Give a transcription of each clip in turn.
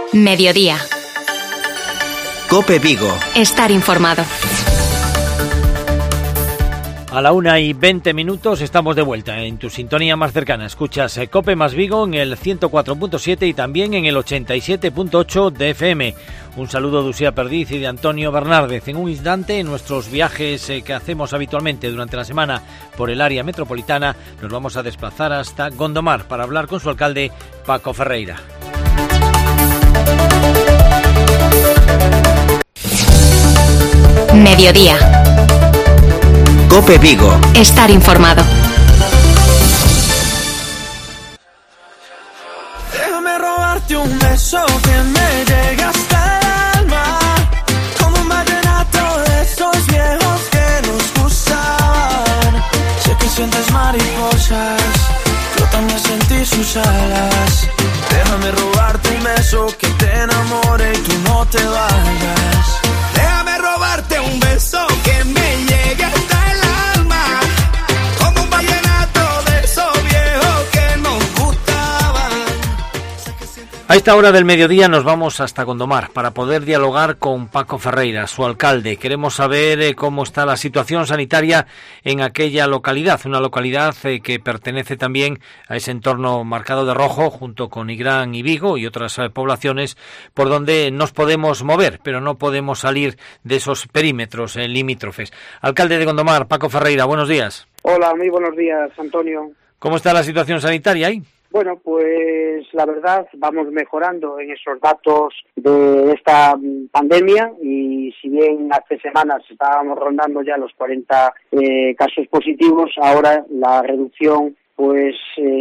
Mediodía. COPE Vigo. Estar informado. A la 1:20 estamos de vuelta en tu sintonía más cercana. Escuchas COPE más Vigo en el 104.7 y también en el 87.8 de FM. Un saludo de Usía Perdiz y de Antonio Bernárdez. En un instante, en nuestros viajes que hacemos habitualmente durante la semana por el área metropolitana, nos vamos a desplazar hasta Gondomar para hablar con su alcalde, Paco Ferreira. Mediodía. COPE Vigo. Estar informado. Déjame robarte un beso que me llegue hasta el alma, como un vallenato de esos viejos que nos gustaban. Sé que sientes mariposas, yo también sentí sus alas. Déjame robarte un beso que te enamore y tú no te vayas. Déjame robarte un beso que me llegue hasta el alma, como un vallenato de esos viejos que nos gustaban. A esta hora del mediodía nos vamos hasta Gondomar para poder dialogar con Paco Ferreira, su alcalde. Queremos saber cómo está la situación sanitaria en aquella localidad, una localidad que pertenece también a ese entorno marcado de rojo, junto con Nigrán y Vigo y otras poblaciones por donde nos podemos mover, pero no podemos salir de esos perímetros limítrofes. Alcalde de Gondomar, Paco Ferreira, buenos días. Hola, muy buenos días, Antonio. ¿Cómo está la situación sanitaria ahí? Bueno, pues la verdad vamos mejorando en esos datos de esta pandemia y si bien hace semanas estábamos rondando ya los 40 casos positivos, ahora la reducción pues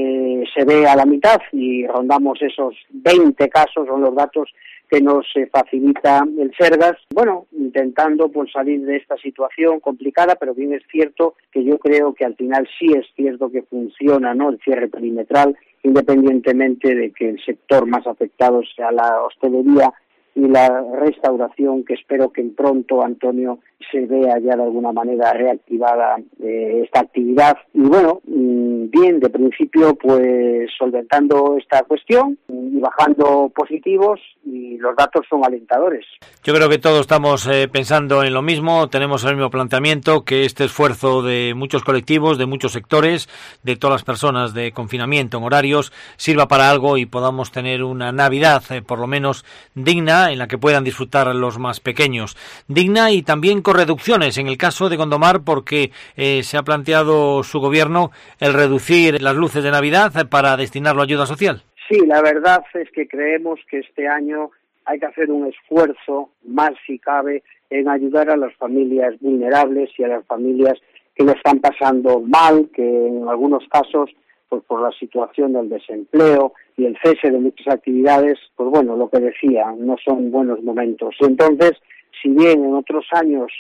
se ve a la mitad y rondamos esos 20 casos, son los datos que nos facilita el Sergas, bueno, intentando pues salir de esta situación complicada, pero bien es cierto que yo creo que al final sí es cierto que funciona, ¿no?, el cierre perimetral, independientemente de que el sector más afectado sea la hostelería y la restauración, que espero que pronto, Antonio, se vea ya de alguna manera reactivada esta actividad. Y bueno, bien, de principio pues solventando esta cuestión y bajando positivos, y los datos son alentadores. Yo creo que todos estamos pensando en lo mismo, tenemos el mismo planteamiento, que este esfuerzo de muchos colectivos, de muchos sectores, de todas las personas de confinamiento en horarios, sirva para algo y podamos tener una Navidad por lo menos digna, en la que puedan disfrutar los más pequeños. Digna y también con reducciones, en el caso de Gondomar, porque se ha planteado su gobierno el reducir las luces de Navidad para destinarlo a ayuda social. Sí, la verdad es que creemos que este año hay que hacer un esfuerzo más, si cabe, en ayudar a las familias vulnerables y a las familias que lo están pasando mal, que en algunos casos, pues por la situación del desempleo y el cese de muchas actividades, pues bueno, lo que decía, no son buenos momentos. Y entonces, si bien en otros años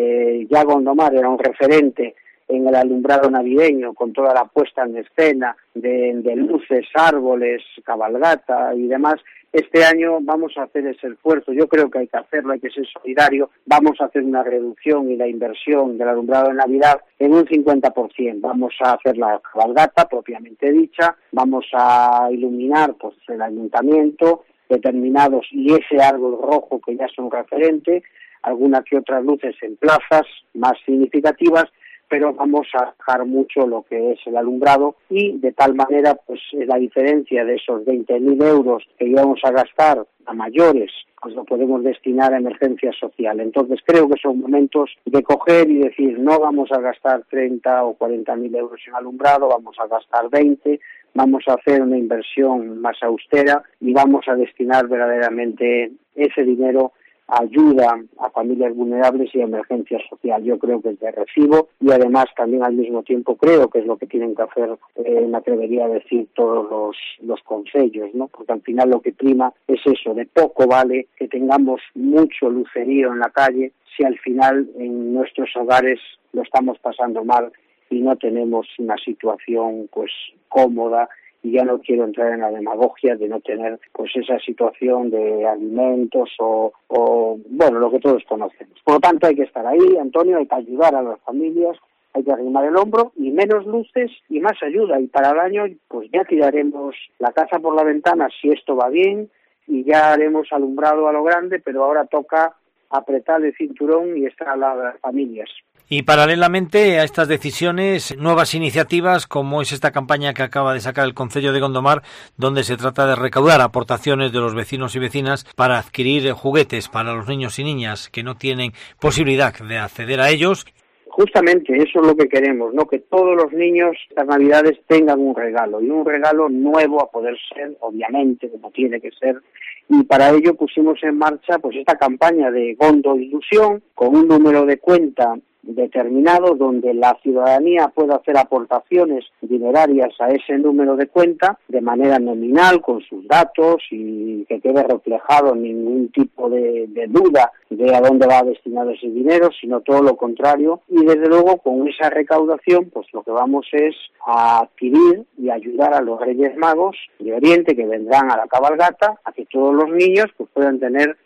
ya Gondomar era un referente en el alumbrado navideño, con toda la puesta en escena de luces, árboles, cabalgata y demás, este año vamos a hacer ese esfuerzo. Yo creo que hay que hacerlo, hay que ser solidario. Vamos a hacer una reducción y la inversión del alumbrado de Navidad en un 50%. Vamos a hacer la cabalgata propiamente dicha, vamos a iluminar pues el ayuntamiento, determinados, y ese árbol rojo que ya es un referente, algunas que otras luces en plazas más significativas, pero vamos a bajar mucho lo que es el alumbrado, y de tal manera pues la diferencia de esos 20.000 euros que íbamos a gastar a mayores, pues lo podemos destinar a emergencia social. Entonces creo que son momentos de coger y decir, no vamos a gastar 30 o 40.000 euros en alumbrado, vamos a gastar 20, vamos a hacer una inversión más austera y vamos a destinar verdaderamente ese dinero ayuda a familias vulnerables y a emergencia social. Yo creo que es de recibo, y además también al mismo tiempo creo que es lo que tienen que hacer, me atrevería a decir, todos los concellos, ¿no? Porque al final lo que prima es eso, de poco vale que tengamos mucho lucerío en la calle si al final en nuestros hogares lo estamos pasando mal y no tenemos una situación pues cómoda. Y ya no quiero entrar en la demagogia de no tener pues esa situación de alimentos o bueno, lo que todos conocemos. Por lo tanto, hay que estar ahí, Antonio, hay que ayudar a las familias, hay que arrimar el hombro, y menos luces y más ayuda. Y para el año, pues ya tiraremos la casa por la ventana si esto va bien, y ya haremos alumbrado a lo grande, pero ahora toca apretar el cinturón y estar a las familias. Y paralelamente a estas decisiones, nuevas iniciativas como es esta campaña que acaba de sacar el Concello de Gondomar, donde se trata de recaudar aportaciones de los vecinos y vecinas para adquirir juguetes para los niños y niñas que no tienen posibilidad de acceder a ellos. Justamente eso es lo que queremos, ¿no? Que todos los niños estas Navidades tengan un regalo, y un regalo nuevo a poder ser, obviamente, como tiene que ser. Y para ello pusimos en marcha pues esta campaña de Gondo Ilusión, con un número de cuenta determinado donde la ciudadanía pueda hacer aportaciones dinerarias a ese número de cuenta de manera nominal, con sus datos, y que quede reflejado ningún tipo de duda de a dónde va destinado ese dinero, sino todo lo contrario. Y desde luego con esa recaudación pues lo que vamos es a adquirir y ayudar a los Reyes Magos de Oriente que vendrán a la cabalgata, a que todos los niños pues puedan tener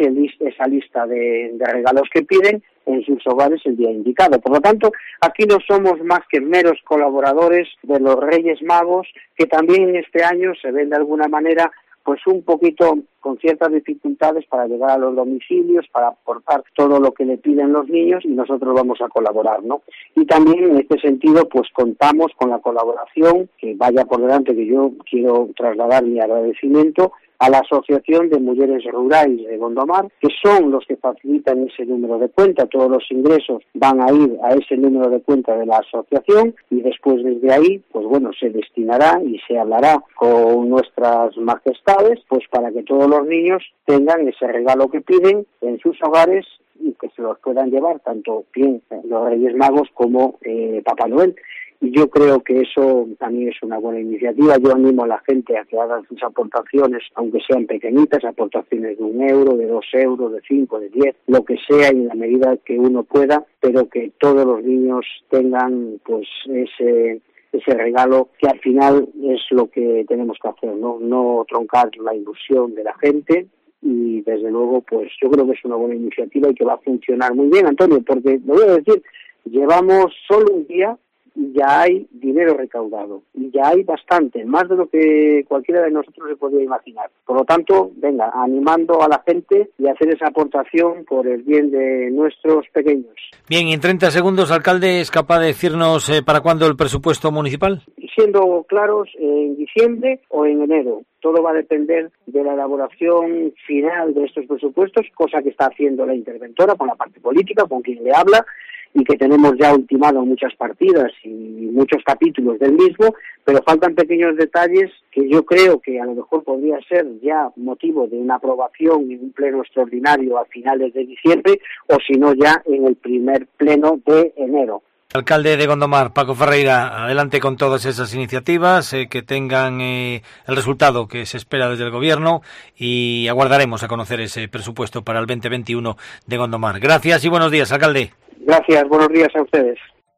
esa lista de regalos que piden en sus hogares el día indicado. Por lo tanto, aquí no somos más que meros colaboradores de los Reyes Magos, que también en este año se ven de alguna manera pues un poquito con ciertas dificultades para llegar a los domicilios, para aportar todo lo que le piden los niños, y nosotros vamos a colaborar, ¿no? Y también en este sentido pues contamos con la colaboración, que vaya por delante que yo quiero trasladar mi agradecimiento a la Asociación de Mujeres Rurales de Gondomar, que son los que facilitan ese número de cuenta. Todos los ingresos van a ir a ese número de cuenta de la asociación, y después desde ahí, pues bueno, se destinará y se hablará con nuestras majestades, pues para que todos los niños tengan ese regalo que piden en sus hogares y que se los puedan llevar tanto bien los Reyes Magos como Papá Noel. Y yo creo que eso también es una buena iniciativa. Yo animo a la gente a que hagan sus aportaciones, aunque sean pequeñitas, aportaciones de 1 euro, de 2 euros, de 5, de 10, lo que sea, en la medida que uno pueda, pero que todos los niños tengan pues ese regalo, que al final es lo que tenemos que hacer, no troncar la ilusión de la gente. Y desde luego pues yo creo que es una buena iniciativa y que va a funcionar muy bien, Antonio, porque lo voy a decir, llevamos solo un día y ya hay dinero recaudado, y ya hay bastante, más de lo que cualquiera de nosotros se podría imaginar. Por lo tanto, venga, animando a la gente y hacer esa aportación por el bien de nuestros pequeños. Bien, y en 30 segundos, alcalde, ¿es capaz de decirnos para cuándo el presupuesto municipal? Siendo claros, en diciembre o en enero. Todo va a depender de la elaboración final de estos presupuestos, cosa que está haciendo la interventora con la parte política, con quien le habla, y que tenemos ya ultimado muchas partidas y muchos capítulos del mismo, pero faltan pequeños detalles que yo creo que a lo mejor podría ser ya motivo de una aprobación en un pleno extraordinario a finales de diciembre, o si no ya en el primer pleno de enero. Alcalde de Gondomar, Paco Ferreira, adelante con todas esas iniciativas, que tengan el resultado que se espera desde el Gobierno, y aguardaremos a conocer ese presupuesto para el 2021 de Gondomar. Gracias y buenos días, alcalde. Gracias, buenos días a ustedes.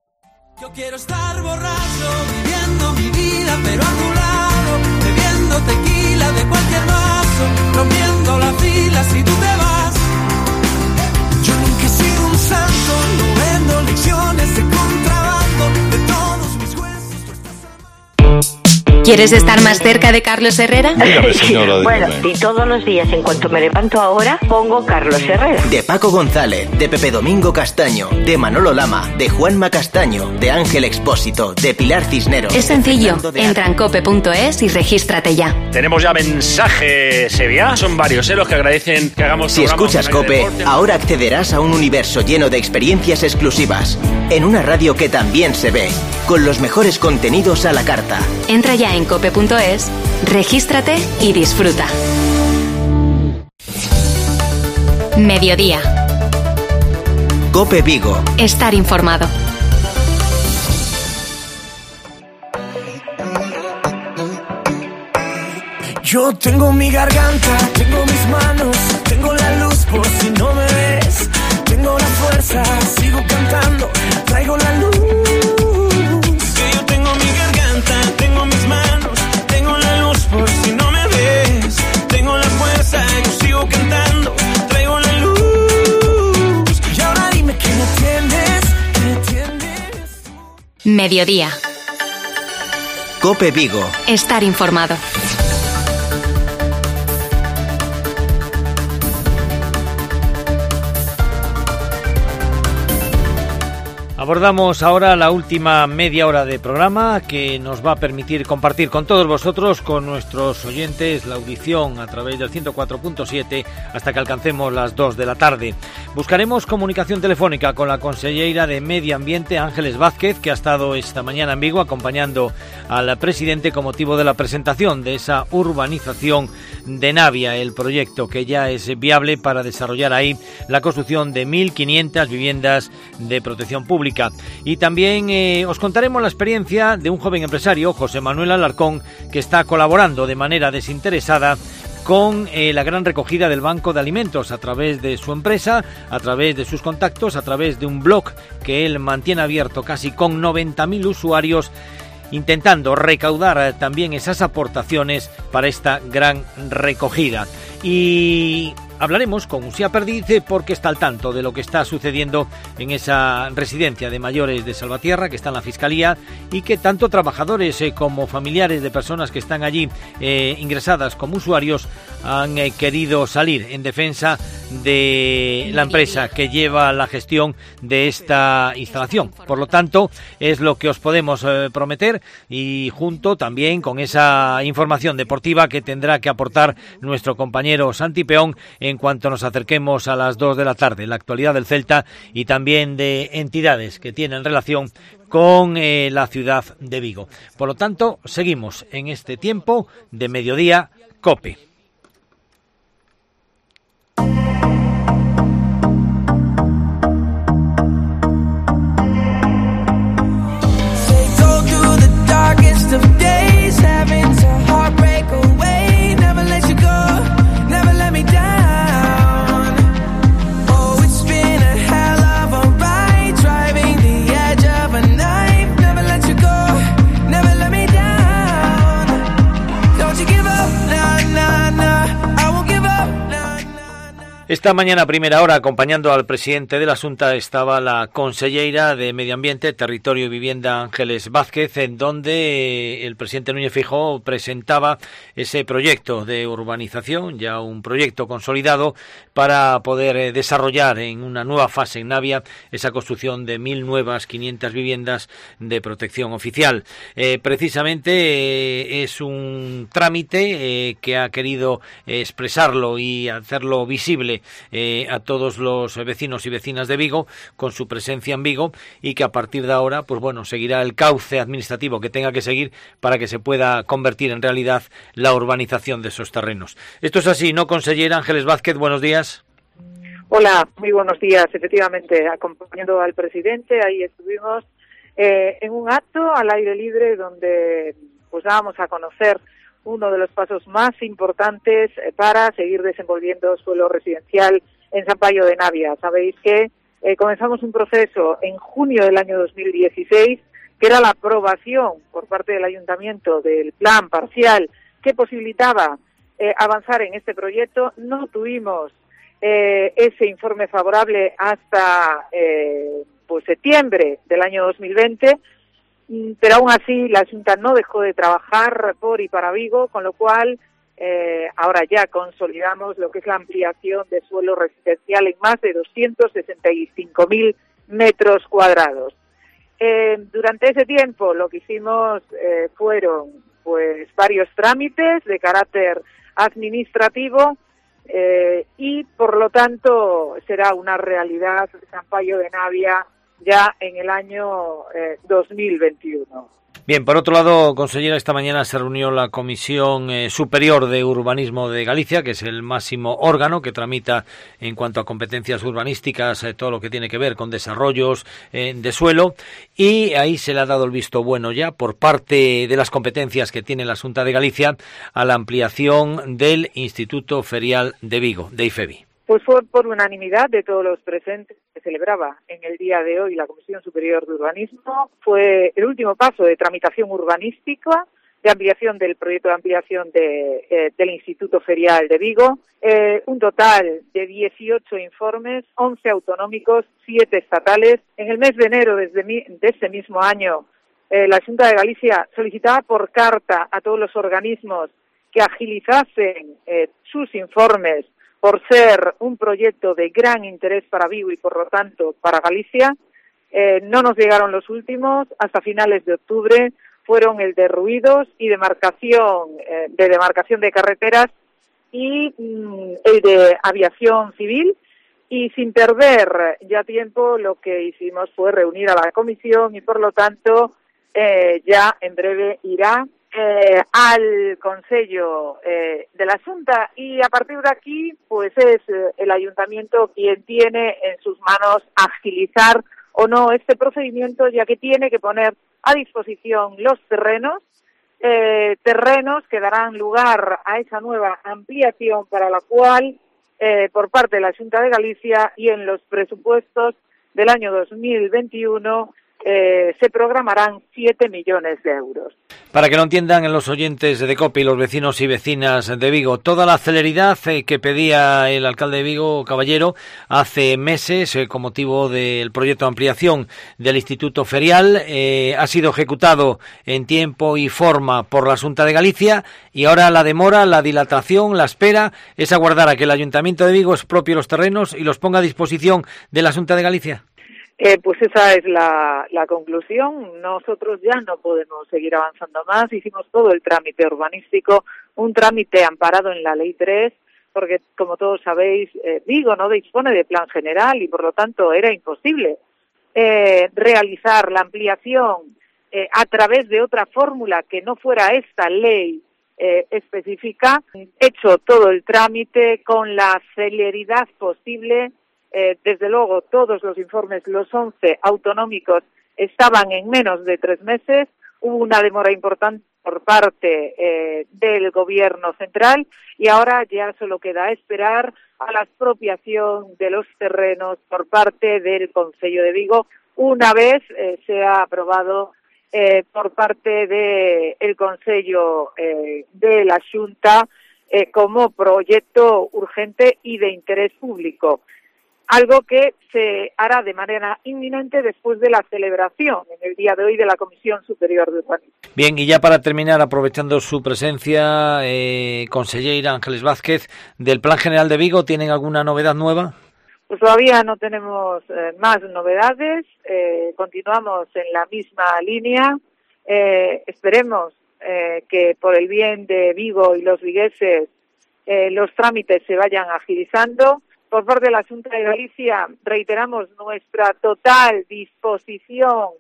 Yo quiero estar borracho, viviendo mi vida, pero a tu lado, bebiendo tequila de cualquier vaso, rompiendo la fila si tú te vas. Yo nunca he sido un santo, no vendo lecciones de contrabando, de todos mis huesos tú estás amando. ¿Quieres estar más cerca de Carlos Herrera? Dígame, señora, dígame. Bueno, y todos los días, en cuanto me levanto ahora, pongo Carlos Herrera. De Paco González, de Pepe Domingo Castaño, de Manolo Lama, de Juanma Castaño, de Ángel Expósito, de Pilar Cisneros. Es sencillo, entra en cope.es y regístrate ya. Tenemos ya mensajes, Sevilla. Son varios, los que agradecen que hagamos. Si escuchas Cope, ahora accederás a un universo lleno de experiencias exclusivas, en una radio que también se ve, con los mejores contenidos a la carta. Entra ya en cope.es, regístrate y disfruta. Mediodía. Cope Vigo. Estar informado. Yo tengo mi garganta, tengo mis manos, tengo la luz por si no me ves. Tengo la fuerza, sigo cantando, traigo la luz. Que yo tengo mi garganta, tengo mis manos, tengo la luz por si no me ves. Tengo la fuerza, yo sigo cantando, traigo la luz. Y ahora dime que me entiendes. Mediodía. Cope Vigo. Estar informado. Abordamos ahora la última media hora de programa que nos va a permitir compartir con todos vosotros, con nuestros oyentes, la audición a través del 104.7 hasta que alcancemos las 2 de la tarde. Buscaremos comunicación telefónica con la consellera de Medio Ambiente, Ángeles Vázquez, que ha estado esta mañana en Vigo acompañando al presidente con motivo de la presentación de esa urbanización de Navia, el proyecto que ya es viable para desarrollar ahí la construcción de 1.500 viviendas de protección pública. Y también os contaremos la experiencia de un joven empresario, José Manuel Alarcón, que está colaborando de manera desinteresada con la gran recogida del Banco de Alimentos a través de su empresa, a través de sus contactos, a través de un blog que él mantiene abierto casi con 90.000 usuarios, intentando recaudar también esas aportaciones para esta gran recogida. Y hablaremos con Uxía Perdiz porque está al tanto de lo que está sucediendo en esa residencia de mayores de Salvatierra, que está en la Fiscalía, y que tanto trabajadores como familiares de personas que están allí ingresadas como usuarios han querido salir en defensa de la empresa que lleva la gestión de esta instalación. Por lo tanto, es lo que os podemos prometer, y junto también con esa información deportiva que tendrá que aportar nuestro compañero Santi Peón en cuanto nos acerquemos a las 2 de la tarde, la actualidad del Celta y también de entidades que tienen relación con la ciudad de Vigo. Por lo tanto, seguimos en este tiempo de mediodía COPE. Esta mañana a primera hora, acompañando al presidente de la Xunta, estaba la conselleira de Medio Ambiente, Territorio y Vivienda, Ángeles Vázquez, en donde el presidente Núñez Feijóo presentaba ese proyecto de urbanización, ya un proyecto consolidado, para poder desarrollar en una nueva fase en Navia esa construcción de 1.000 nuevas 500 viviendas de protección oficial. Precisamente es un trámite que ha querido expresarlo y hacerlo visible a todos los vecinos y vecinas de Vigo, con su presencia en Vigo, y que a partir de ahora, pues bueno, seguirá el cauce administrativo que tenga que seguir para que se pueda convertir en realidad la urbanización de esos terrenos. Esto es así, ¿no, consellera? Ángeles Vázquez, buenos días. Hola, muy buenos días. Efectivamente, acompañando al presidente, ahí estuvimos en un acto al aire libre donde pues dábamos a conocer uno de los pasos más importantes para seguir desenvolviendo suelo residencial en San Paio de Navia. Sabéis que comenzamos un proceso en junio del año 2016, que era la aprobación por parte del Ayuntamiento del plan parcial que posibilitaba avanzar en este proyecto. No tuvimos ese informe favorable hasta pues septiembre del año 2020, pero aún así la Xunta no dejó de trabajar por y para Vigo, con lo cual ahora ya consolidamos lo que es la ampliación de suelo residencial en más de 265.000 metros cuadrados. Durante ese tiempo lo que hicimos fueron pues varios trámites de carácter administrativo y por lo tanto será una realidad San Paio de Navia ya en el año 2021. Bien, por otro lado, consellera, esta mañana se reunió la Comisión Superior de Urbanismo de Galicia, que es el máximo órgano que tramita en cuanto a competencias urbanísticas todo lo que tiene que ver con desarrollos de suelo, y ahí se le ha dado el visto bueno ya por parte de las competencias que tiene la Xunta de Galicia a la ampliación del Instituto Ferial de Vigo, de IFEBI. Pues fue por unanimidad de todos los presentes que celebraba en el día de hoy la Comisión Superior de Urbanismo. Fue el último paso de tramitación urbanística, de ampliación del proyecto de ampliación del Instituto Ferial de Vigo. Un total de 18 informes, 11 autonómicos, 7 estatales. En el mes de enero de ese mismo año, la Xunta de Galicia solicitaba por carta a todos los organismos que agilizasen sus informes por ser un proyecto de gran interés para Vigo y, por lo tanto, para Galicia. No nos llegaron los últimos, hasta finales de octubre fueron el de ruidos y demarcación de carreteras y el de aviación civil. Y sin perder ya tiempo, lo que hicimos fue reunir a la comisión y, por lo tanto, ya en breve irá al Consello de la Xunta. Y a partir de aquí, pues es el Ayuntamiento quien tiene en sus manos agilizar o no este procedimiento, ya que tiene que poner a disposición los terrenos que darán lugar a esa nueva ampliación, para la cual por parte de la Xunta de Galicia y en los presupuestos del año 2021 se programarán 7 millones de euros. Para que lo entiendan en los oyentes de COPE y los vecinos y vecinas de Vigo, toda la celeridad que pedía el alcalde de Vigo, Caballero, hace meses con motivo del proyecto de ampliación del Instituto Ferial, ha sido ejecutado en tiempo y forma por la Xunta de Galicia, y ahora la demora, la dilatación, la espera es aguardar a que el Ayuntamiento de Vigo expropie los terrenos y los ponga a disposición de la Xunta de Galicia. Pues esa es la conclusión. Nosotros ya no podemos seguir avanzando más. Hicimos todo el trámite urbanístico, un trámite amparado en la Ley 3, porque, como todos sabéis, Vigo no dispone de plan general y, por lo tanto, era imposible realizar la ampliación a través de otra fórmula que no fuera esta ley específica. Hecho todo el trámite con la celeridad posible. Desde luego, todos los informes, los 11 autonómicos, estaban en menos de 3 meses. Hubo una demora importante por parte del Gobierno central y ahora ya solo queda esperar a la expropiación de los terrenos por parte del Concello de Vigo, una vez sea aprobado por parte del Concello de la Xunta como proyecto urgente y de interés público. Algo que se hará de manera inminente después de la celebración en el día de hoy de la Comisión Superior de Urbanismo. Bien, y ya para terminar, aprovechando su presencia, conselleira Ángeles Vázquez, del Plan General de Vigo, ¿tienen alguna novedad nueva? Pues todavía no tenemos más novedades, continuamos en la misma línea, esperemos que por el bien de Vigo y los vigueses los trámites se vayan agilizando. Por parte de la Xunta de Galicia reiteramos nuestra total disposición,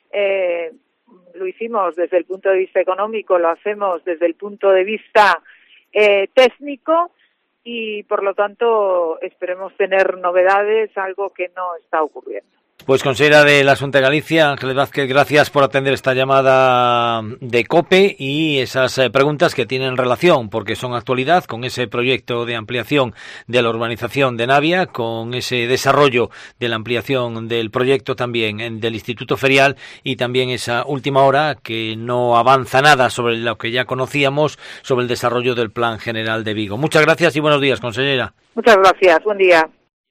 lo hicimos desde el punto de vista económico, lo hacemos desde el punto de vista técnico y por lo tanto esperemos tener novedades, algo que no está ocurriendo. Pues consejera de la Xunta de Galicia, Ángeles Vázquez, gracias por atender esta llamada de COPE y esas preguntas que tienen relación, porque son actualidad, con ese proyecto de ampliación de la urbanización de Navia, con ese desarrollo de la ampliación del proyecto también del Instituto Ferial y también esa última hora que no avanza nada sobre lo que ya conocíamos sobre el desarrollo del Plan General de Vigo. Muchas gracias y buenos días, consejera. Muchas gracias, buen día.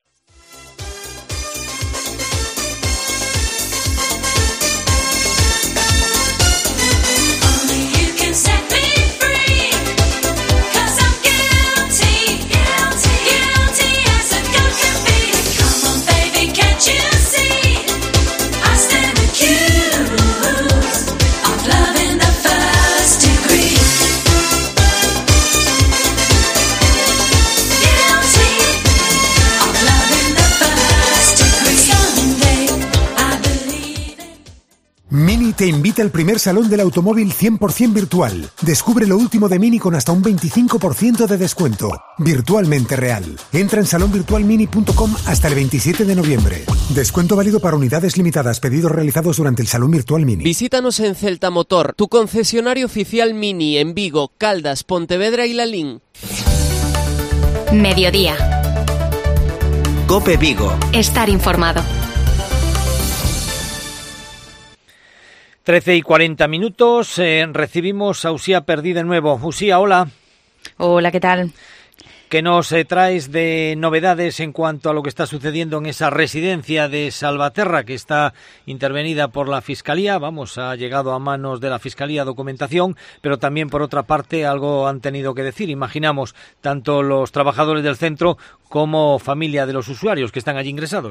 Mini te invita al primer salón del automóvil 100% virtual. Descubre lo último de Mini con hasta un 25% de descuento. Virtualmente real. Entra en salonvirtualmini.com hasta el 27 de noviembre. Descuento válido para unidades limitadas. Pedidos realizados durante el Salón Virtual Mini. Visítanos en Celta Motor, tu concesionario oficial Mini en Vigo, Caldas, Pontevedra y Lalín. Mediodía. COPE Vigo. Estar informado. 13:40. Recibimos a Usía Perdí de nuevo. Usía, hola. Hola, ¿qué tal? ¿Qué nos traes de novedades en cuanto a lo que está sucediendo en esa residencia de Salvaterra que está intervenida por la Fiscalía? Vamos, ha llegado a manos de la Fiscalía documentación, pero también por otra parte algo han tenido que decir. Imaginamos tanto los trabajadores del centro como familia de los usuarios que están allí ingresados.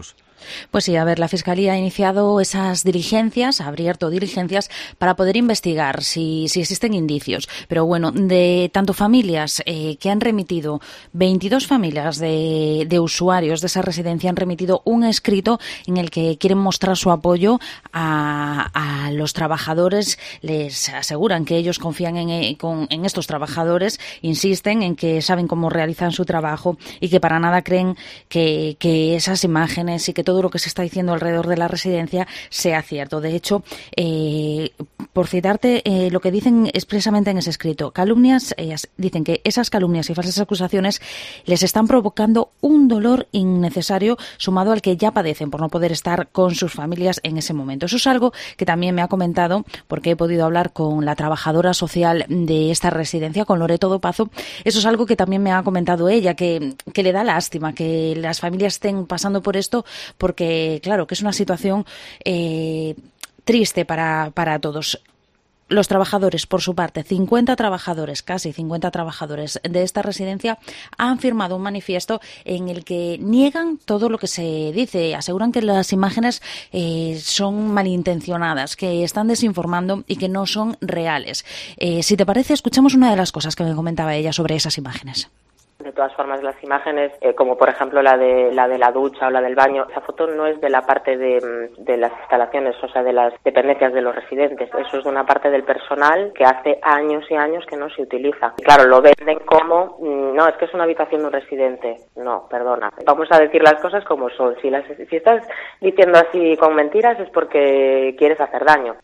Pues sí, a ver, la Fiscalía ha iniciado esas diligencias, ha abierto diligencias para poder investigar si existen indicios. Pero bueno, de tanto familias que han remitido, 22 familias de usuarios de esa residencia han remitido un escrito en el que quieren mostrar su apoyo a los trabajadores. Les aseguran que ellos confían en estos trabajadores, insisten en que saben cómo realizan su trabajo y que para nada creen que esas imágenes y que todo lo que se está diciendo alrededor de la residencia sea cierto. De hecho, por citarte, lo que dicen expresamente en ese escrito, calumnias, dicen que esas calumnias y falsas acusaciones les están provocando un dolor innecesario sumado al que ya padecen por no poder estar con sus familias en ese momento. Eso es algo que también me ha comentado, porque he podido hablar con la trabajadora social de esta residencia, con Loreto Dopazo. Eso es algo que también me ha comentado ella, que le da lástima que las familias estén pasando por esto, porque claro, que es una situación triste para todos. Los trabajadores, por su parte, 50 trabajadores, casi 50 trabajadores de esta residencia han firmado un manifiesto en el que niegan todo lo que se dice. Aseguran que las imágenes son malintencionadas, que están desinformando y que no son reales. Si te parece, escuchamos una de las cosas que me comentaba ella sobre esas imágenes. De todas formas, las imágenes, como por ejemplo la de la ducha o la del baño, esa foto no es de la parte de las instalaciones, o sea, de las dependencias de los residentes. Eso es de una parte del personal que hace años y años que no se utiliza. Y claro, lo venden como, no, es que es una habitación de un residente. No, perdona. Vamos a decir las cosas como son. Si estás diciendo así con mentiras es porque quieres hacer daño.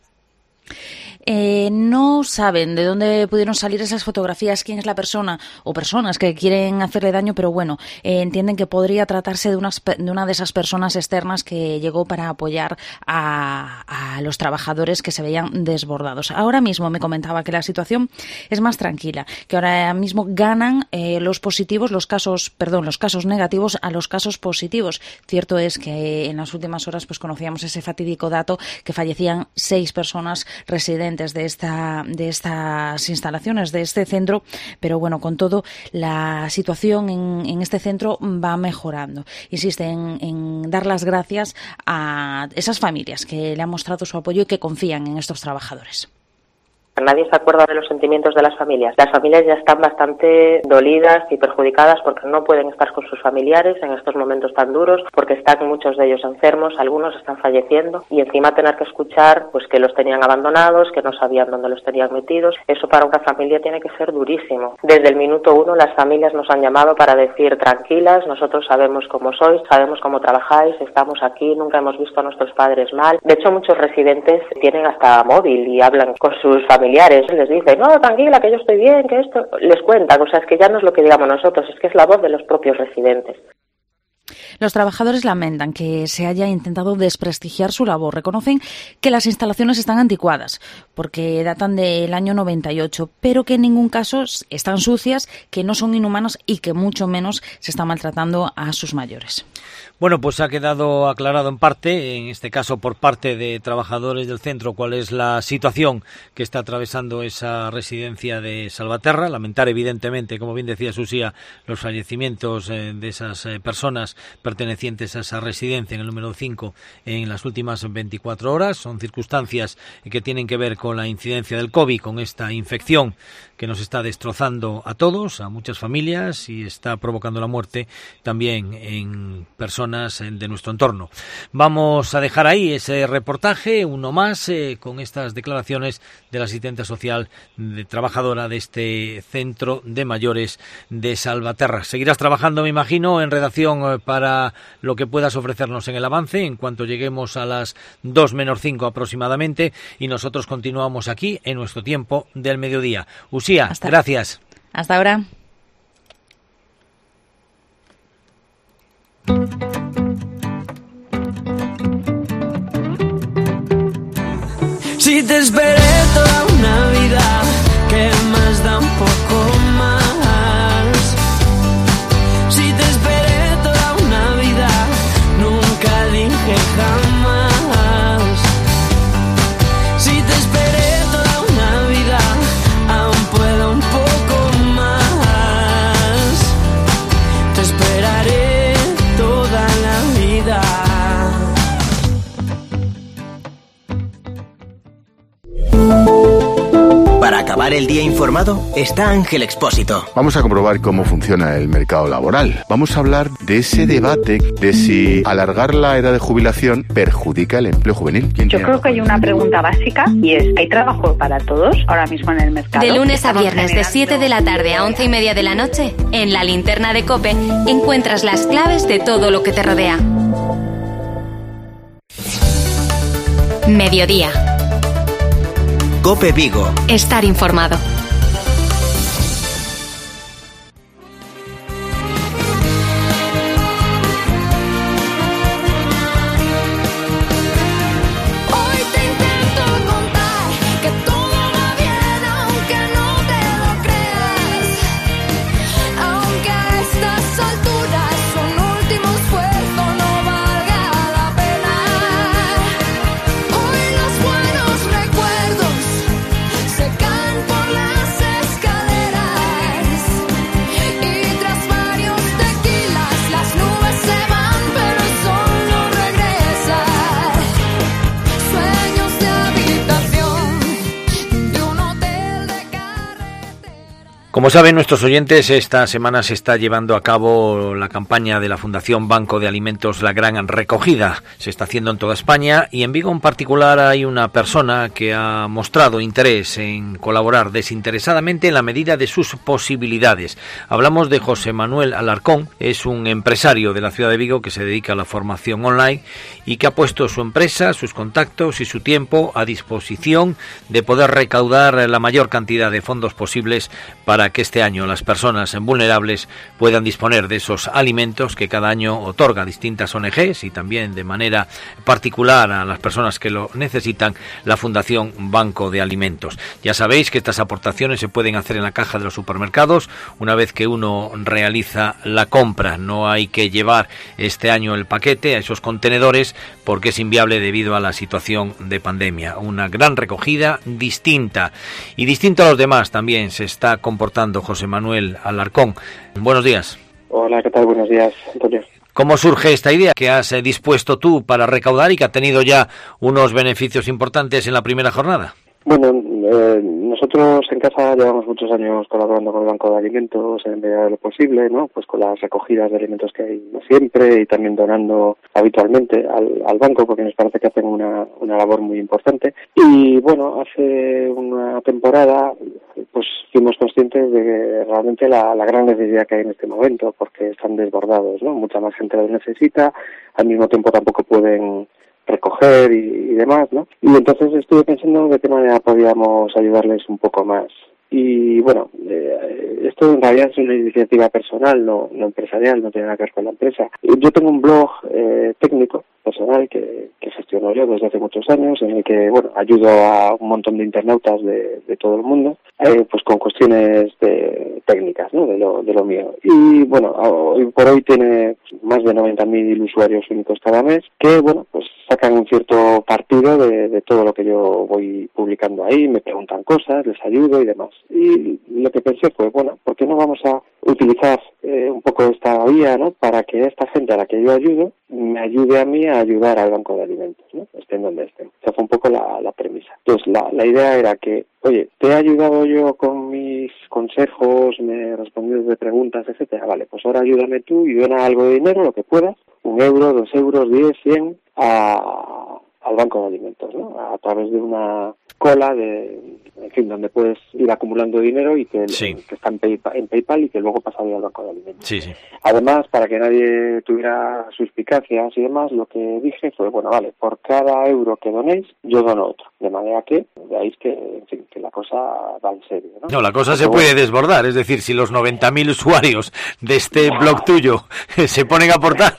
No saben de dónde pudieron salir esas fotografías, quién es la persona o personas que quieren hacerle daño, pero bueno, entienden que podría tratarse de una de esas personas externas que llegó para apoyar a los trabajadores que se veían desbordados. Ahora mismo me comentaba que la situación es más tranquila, que ahora mismo ganan los casos negativos a los casos positivos. Cierto es que en las últimas horas pues conocíamos ese fatídico dato que fallecían 6 personas residentes de estas instalaciones, de este centro, pero bueno, con todo, la situación en este centro va mejorando. Insiste en dar las gracias a esas familias que le han mostrado su apoyo y que confían en estos trabajadores. Nadie se acuerda de los sentimientos de las familias. Las familias ya están bastante dolidas y perjudicadas porque no pueden estar con sus familiares en estos momentos tan duros, porque están muchos de ellos enfermos, algunos están falleciendo y encima tener que escuchar pues que los tenían abandonados, que no sabían dónde los tenían metidos. Eso para una familia tiene que ser durísimo. Desde el minuto 1 las familias nos han llamado para decir tranquilas, nosotros sabemos cómo sois, sabemos cómo trabajáis, estamos aquí, nunca hemos visto a nuestros padres mal. De hecho, muchos residentes tienen hasta móvil y hablan con sus familiares, les dicen, no, tranquila, que yo estoy bien, que esto, les cuentan, o sea, es que ya no es lo que digamos nosotros, es que es la voz de los propios residentes. Los trabajadores lamentan que se haya intentado desprestigiar su labor. Reconocen que las instalaciones están anticuadas porque datan del año 98, pero que en ningún caso están sucias, que no son inhumanas y que mucho menos se está maltratando a sus mayores. Bueno, pues ha quedado aclarado en parte, en este caso por parte de trabajadores del centro, cuál es la situación que está atravesando esa residencia de Salvaterra. Lamentar, evidentemente, como bien decía Susía, los fallecimientos de esas personas pertenecientes a esa residencia en el número 5 en las últimas 24 horas. Son circunstancias que tienen que ver con la incidencia del COVID, con esta infección que nos está destrozando a todos, a muchas familias, y está provocando la muerte también en personas de nuestro entorno. Vamos a dejar ahí ese reportaje, uno más, con estas declaraciones de la asistente social trabajadora de este centro de mayores de Salvaterra. Seguirás trabajando, me imagino, en redacción para lo que puedas ofrecernos en el avance, en cuanto lleguemos a las 2 menos 5 aproximadamente, y nosotros continuamos aquí en nuestro tiempo del mediodía. Usía, gracias. Hasta ahora. Si te esperé toda una vida, ¿qué más da un poco más? Si te esperé toda una vida, nunca dije jamás. Si te esperé toda una vida, aún puedo un poco más. Te esperaré toda la vida. empezar el día informado? Está Ángel Expósito. Vamos a comprobar cómo funciona el mercado laboral. Vamos a hablar de ese debate de si alargar la edad de jubilación perjudica el empleo juvenil. Yo creo que hay una pregunta básica y es, ¿hay trabajo para todos ahora mismo en el mercado? De lunes a viernes de 7 de la tarde a 11:30 de la noche, en la linterna de COPE encuentras las claves de todo lo que te rodea. Mediodía. COPE Vigo. Estar informado. Como saben nuestros oyentes, esta semana se está llevando a cabo la campaña de la Fundación Banco de Alimentos La Gran Recogida. Se está haciendo en toda España y en Vigo en particular hay una persona que ha mostrado interés en colaborar desinteresadamente en la medida de sus posibilidades. Hablamos de José Manuel Alarcón, es un empresario de la ciudad de Vigo que se dedica a la formación online y que ha puesto su empresa, sus contactos y su tiempo a disposición de poder recaudar la mayor cantidad de fondos posibles para que este año las personas vulnerables puedan disponer de esos alimentos que cada año otorga distintas ONGs y también de manera particular a las personas que lo necesitan la Fundación Banco de Alimentos. Ya sabéis que estas aportaciones se pueden hacer en la caja de los supermercados una vez que uno realiza la compra. No hay que llevar este año el paquete a esos contenedores porque es inviable debido a la situación de pandemia. Una gran recogida distinta y distinto a los demás también se está comportando José Manuel Alarcón. Buenos días. Hola, ¿qué tal? Buenos días, Antonio. ¿Cómo surge esta idea que has dispuesto tú para recaudar y que ha tenido ya unos beneficios importantes en la primera jornada? Bueno, nosotros en casa llevamos muchos años colaborando con el Banco de Alimentos en medida de lo posible, ¿no? Pues con las recogidas de alimentos que hay siempre y también donando habitualmente al banco porque nos parece que hacen una labor muy importante. Y bueno, hace una temporada pues fuimos conscientes de que realmente la gran necesidad que hay en este momento porque están desbordados, ¿no? Mucha más gente lo necesita, al mismo tiempo tampoco pueden recoger y demás, ¿no? Y entonces estuve pensando de qué manera podíamos ayudarles un poco más. Y bueno, esto en realidad es una iniciativa personal, no empresarial, no tiene nada que ver con la empresa. Yo tengo un blog técnico personal que gestiono yo desde hace muchos años, en el que bueno ayudo a un montón de internautas de todo el mundo, pues con cuestiones técnicas, ¿no? de lo mío. Y bueno, hoy por hoy tiene más de 90.000 usuarios únicos cada mes, que bueno, pues sacan un cierto partido de todo lo que yo voy publicando ahí, me preguntan cosas, les ayudo y demás. Y lo que pensé fue, bueno, ¿por qué no vamos a utilizar un poco esta vía, ¿no? Para que esta gente a la que yo ayudo me ayude a mí a ayudar al Banco de Alimentos, ¿no? Estén donde estén. Esa fue un poco la premisa. Entonces, la idea era que, oye, te he ayudado yo con mis consejos, me he respondido de preguntas, etcétera. Vale, pues ahora ayúdame tú y dona algo de dinero, lo que puedas, 1 euro, 2 euros, 10, 100, al Banco de Alimentos, ¿no? A través de una cola en fin, donde puedes ir acumulando dinero y que está en PayPal y que luego pasaría al Banco de Alimentos. Sí, sí. Además, para que nadie tuviera suspicacias y demás, lo que dije fue, bueno, vale, por cada euro que donéis, yo dono otro. De manera que veáis que, en fin, que la cosa va en serio, ¿no? No, la cosa se puede desbordar, es decir, si los 90.000 usuarios de este blog tuyo se ponen a aportar.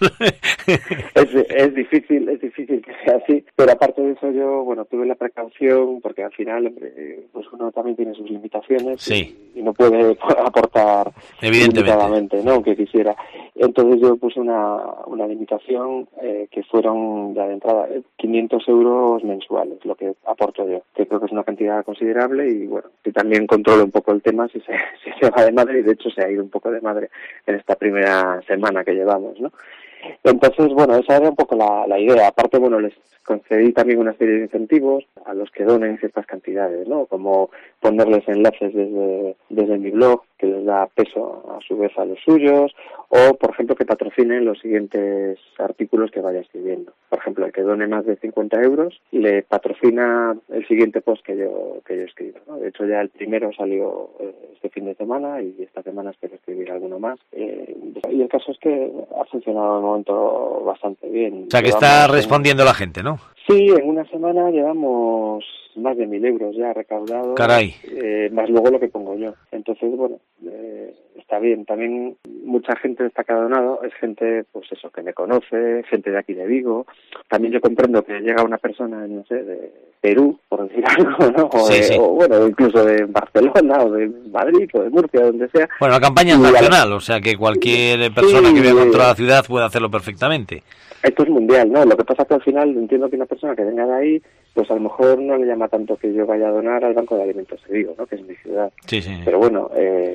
Es difícil que sea así, pero aparte de eso yo, bueno, tuve la precaución, porque al final, pues uno también tiene sus limitaciones y no puede aportar limitadamente, ¿no? Aunque quisiera. Entonces yo puse una limitación que fueron ya de entrada 500 euros mensuales, lo que aporto yo, que creo que es una cantidad considerable y bueno, que también controlo un poco el tema si se va de madre, y de hecho se ha ido un poco de madre en esta primera semana que llevamos, ¿no? Entonces, bueno, esa era un poco la idea. Aparte, bueno, les concedí también una serie de incentivos a los que donen ciertas cantidades, ¿no? Como ponerles enlaces desde mi blog, que les da peso a su vez a los suyos, o, por ejemplo, que patrocinen los siguientes artículos que vaya escribiendo. Por ejemplo, el que done más de 50 euros le patrocina el siguiente post que yo escribo, ¿no? De hecho, ya el primero salió este fin de semana y esta semana espero escribir alguno más. Y el caso es que ha funcionado de momento bastante bien. O sea, que está respondiendo la gente, ¿no? Sí, en una semana llevamos más de 1.000 euros ya recaudados. Caray. Más luego lo que pongo yo. Entonces, bueno, está bien. También mucha gente está que ha donado, es gente, pues eso, que me conoce, gente de aquí de Vigo. También yo comprendo que llega una persona, no sé, de Perú, por decir algo, ¿no? O bueno, incluso de Barcelona, o de Madrid, o de Murcia, donde sea. Bueno, la campaña es nacional, o sea que cualquier persona que viva en otra ciudad puede hacerlo perfectamente. Esto es mundial, ¿no? Lo que pasa es que al final entiendo que una persona que venga de ahí, pues a lo mejor no le llama tanto que yo vaya a donar al Banco de Alimentos de Vigo, ¿no? Que es mi ciudad. Sí, sí. Pero bueno,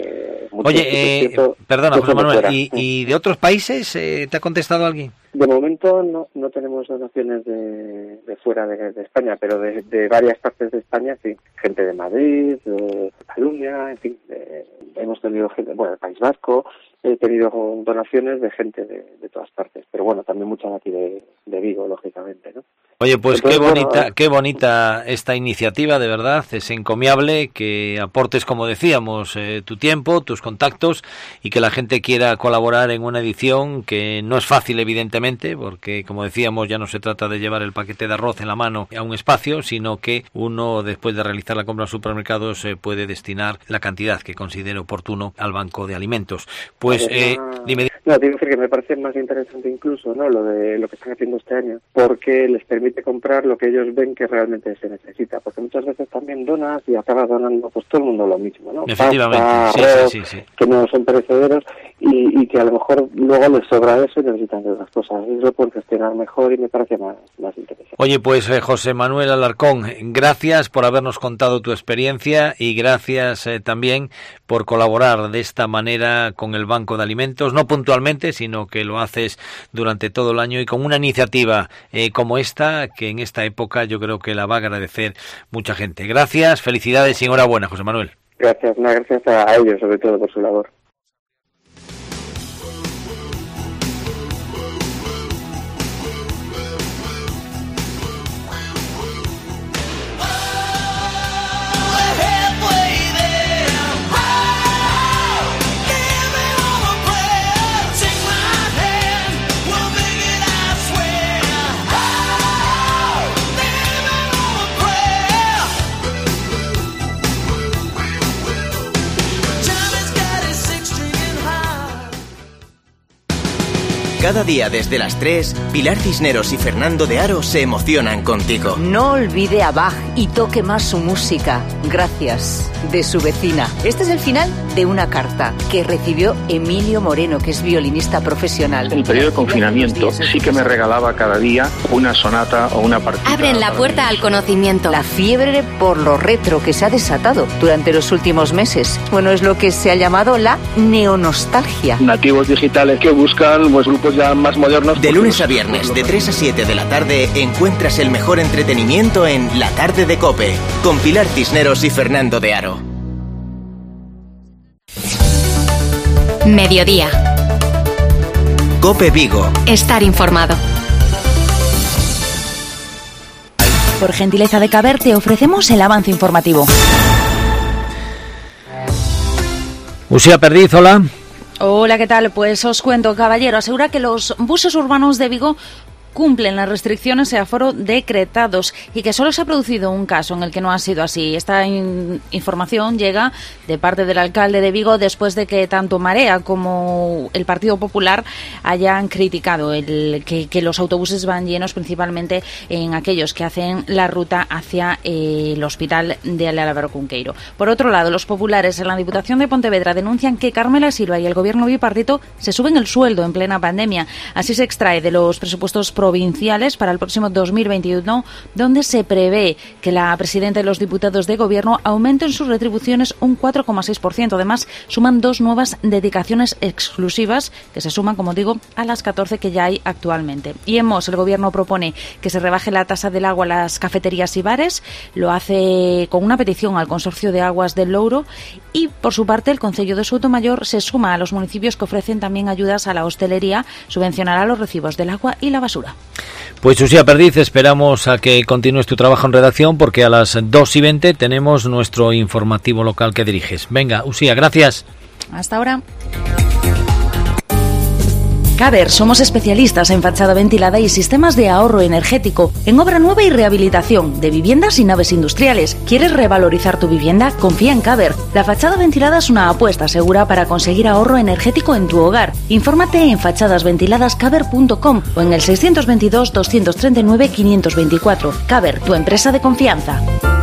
oye, perdona, José Manuel, ¿y de otros países te ha contestado alguien? De momento no tenemos donaciones de fuera de España, pero de varias partes de España, sí. Gente de Madrid, de Cataluña, en fin, hemos tenido gente, bueno, del País Vasco, he tenido donaciones de gente de todas partes, pero bueno, también muchas aquí de Vigo, lógicamente, ¿no? Oye, pues entonces, qué bonita esta iniciativa, de verdad, es encomiable que aportes, como decíamos, tu tiempo, tus contactos y que la gente quiera colaborar en una edición que no es fácil, evidentemente, porque, como decíamos, ya no se trata de llevar el paquete de arroz en la mano a un espacio, sino que uno, después de realizar la compra en supermercados, puede destinar la cantidad que considere oportuno al banco de alimentos. Pues, dime. No, tengo que decir que me parece más interesante incluso, ¿no? Lo que están haciendo este año, porque les permite comprar lo que ellos ven que realmente se necesita, porque muchas veces también donas y acabas donando pues todo el mundo lo mismo, ¿no? Efectivamente, pasta, arroz, sí. Que no son perecederos y que a lo mejor luego les sobra eso y necesitan de otras cosas. Eso lo pueden gestionar mejor y me parece más interesante. Oye, pues José Manuel Alarcón, gracias por habernos contado tu experiencia y gracias también por colaborar de esta manera con el Banco de Alimentos, no puntualmente, sino que lo haces durante todo el año y con una iniciativa como esta, que en esta época yo creo que la va a agradecer mucha gente. Gracias, felicidades y enhorabuena, José Manuel. Gracias a ellos, sobre todo por su labor. Cada día desde las 3, Pilar Cisneros y Fernando de Aro se emocionan contigo. No olvide a Bach y toque más su música. Gracias, de su vecina. Este es el final de una carta que recibió Emilio Moreno, que es violinista profesional. En el periodo de confinamiento sí que me regalaba cada día una sonata o una partita. Abren la puerta al conocimiento. La fiebre por lo retro que se ha desatado durante los últimos meses. Bueno, es lo que se ha llamado la neonostalgia. Nativos digitales que buscan pues grupos ya más modernos. De lunes a viernes, de 3 a 7 de la tarde, encuentras el mejor entretenimiento en La Tarde de COPE, con Pilar Cisneros y Fernando de Aro. Mediodía. COPE Vigo. Estar informado. Por gentileza de Caber, te ofrecemos el avance informativo. Uxía Perdiz, hola. Hola, ¿qué tal? Pues os cuento, caballero, asegura que los buses urbanos de Vigo cumplen las restricciones y aforo decretados y que solo se ha producido un caso en el que no ha sido así. Esta información llega de parte del alcalde de Vigo después de que tanto Marea como el Partido Popular hayan criticado que los autobuses van llenos, principalmente en aquellos que hacen la ruta hacia el hospital de Álvaro Cunqueiro. Por otro lado, los populares en la Diputación de Pontevedra denuncian que Carmela Silva y el gobierno bipartito se suben el sueldo en plena pandemia. Así se extrae de los presupuestos provinciales para el próximo 2021, donde se prevé que la presidenta y los diputados de gobierno aumenten sus retribuciones un 4,6%. Además, suman 2 nuevas dedicaciones exclusivas que se suman, como digo, a las 14 que ya hay actualmente. Y en Mos, el gobierno propone que se rebaje la tasa del agua a las cafeterías y bares. Lo hace con una petición al Consorcio de Aguas del Louro y, por su parte, el Concello de Soutomayor se suma a los municipios que ofrecen también ayudas a la hostelería, subvencionará los recibos del agua y la basura. Pues Usía Perdiz, esperamos a que continúes tu trabajo en redacción porque a las 2:20 tenemos nuestro informativo local que diriges. Venga, Usía, gracias. Hasta ahora. Caber, somos especialistas en fachada ventilada y sistemas de ahorro energético, en obra nueva y rehabilitación de viviendas y naves industriales. ¿Quieres revalorizar tu vivienda? Confía en Caber. La fachada ventilada es una apuesta segura para conseguir ahorro energético en tu hogar. Infórmate en fachadasventiladascaber.com o en el 622 239 524. Caber, tu empresa de confianza.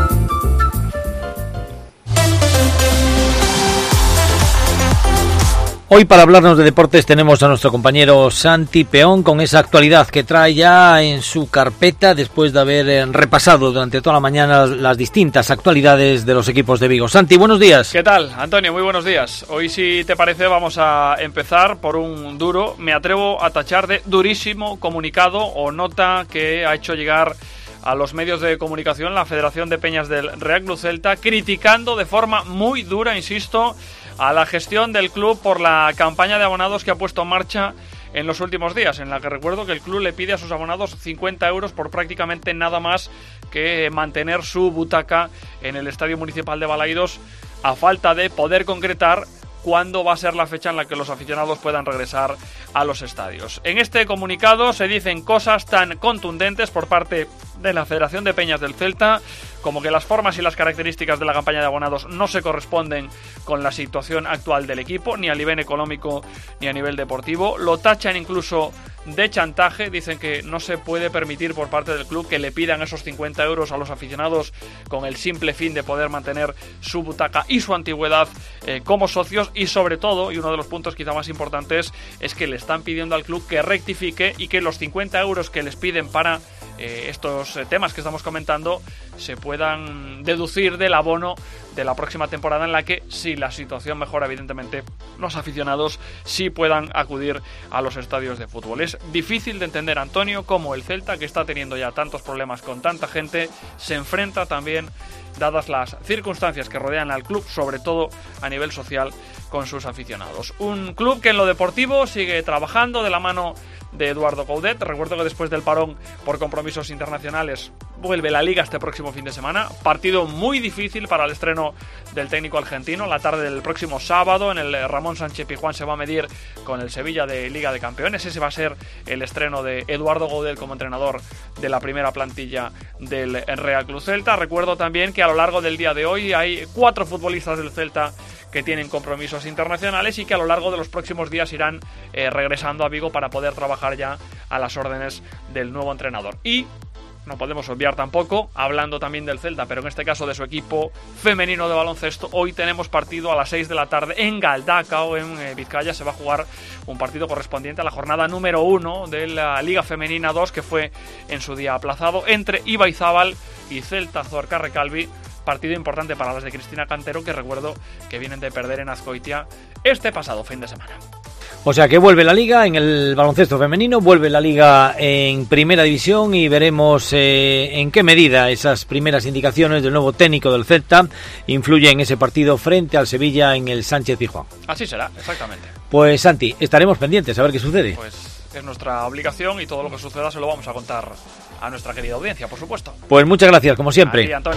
Hoy para hablarnos de deportes tenemos a nuestro compañero Santi Peón con esa actualidad que trae ya en su carpeta después de haber repasado durante toda la mañana las distintas actualidades de los equipos de Vigo. Santi, buenos días. ¿Qué tal, Antonio? Muy buenos días. Hoy, si te parece, vamos a empezar por un duro, me atrevo a tachar de durísimo comunicado o nota que ha hecho llegar a los medios de comunicación la Federación de Peñas del Real Club Celta, criticando de forma muy dura, insisto, a la gestión del club por la campaña de abonados que ha puesto en marcha en los últimos días, en la que recuerdo que el club le pide a sus abonados 50 euros por prácticamente nada más que mantener su butaca en el Estadio Municipal de Balaidos, a falta de poder concretar cuándo va a ser la fecha en la que los aficionados puedan regresar a los estadios. En este comunicado se dicen cosas tan contundentes por parte de la Federación de Peñas del Celta como que las formas y las características de la campaña de abonados no se corresponden con la situación actual del equipo, ni a nivel económico ni a nivel deportivo. Lo tachan incluso de chantaje, dicen que no se puede permitir por parte del club que le pidan esos 50 euros a los aficionados con el simple fin de poder mantener su butaca y su antigüedad como socios, y sobre todo, y uno de los puntos quizá más importantes, es que le están pidiendo al club que rectifique y que los 50 euros que les piden para estos temas que estamos comentando se puedan deducir del abono de la próxima temporada, en la que, si la situación mejora, evidentemente los aficionados sí puedan acudir a los estadios de fútbol. Es difícil de entender, Antonio, cómo el Celta, que está teniendo ya tantos problemas con tanta gente, se enfrenta también, dadas las circunstancias que rodean al club, sobre todo a nivel social, con sus aficionados. Un club que en lo deportivo sigue trabajando de la mano de Eduardo Coudet. Recuerdo que después del parón por compromisos internacionales vuelve la Liga este próximo fin de semana. Partido muy difícil para el estreno del técnico argentino. La tarde del próximo sábado en el Ramón Sánchez Pizjuán se va a medir con el Sevilla de Liga de Campeones. Ese va a ser el estreno de Eduardo Coudet como entrenador de la primera plantilla del Real Club Celta. Recuerdo también que a lo largo del día de hoy hay 4 futbolistas del Celta que tienen compromisos internacionales y que a lo largo de los próximos días irán regresando a Vigo para poder trabajar ya a las órdenes del nuevo entrenador. Y no podemos obviar tampoco, hablando también del Celta, pero en este caso de su equipo femenino de baloncesto, hoy tenemos partido a las 6 de la tarde en Galdacao, en Vizcaya. Se va a jugar un partido correspondiente a la jornada número 1 de la Liga Femenina 2, que fue en su día aplazado, entre Ibaizábal y Celta Zorca Recalvi. Partido importante para las de Cristina Cantero, que recuerdo que vienen de perder en Azcoitia este pasado fin de semana. O sea que vuelve la Liga en el baloncesto femenino, vuelve la Liga en Primera División y veremos en qué medida esas primeras indicaciones del nuevo técnico del Celta influyen en ese partido frente al Sevilla en el Sánchez Pizjuán. Así será, exactamente. Pues Santi, estaremos pendientes a ver qué sucede. Pues es nuestra obligación y todo lo que suceda se lo vamos a contar a nuestra querida audiencia, por supuesto. Pues muchas gracias, como siempre. A ti, Antonio.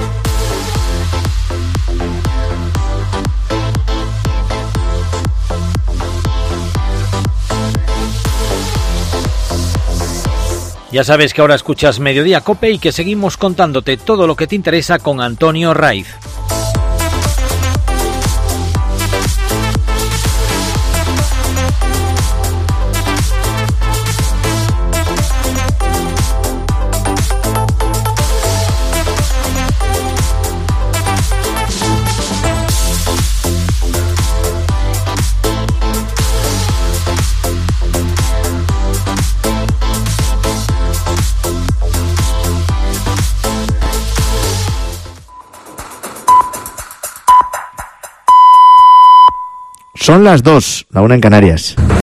Ya sabes que ahora escuchas Mediodía COPE y que seguimos contándote todo lo que te interesa con Antonio Raiz. Son las 2, la 1 en Canarias.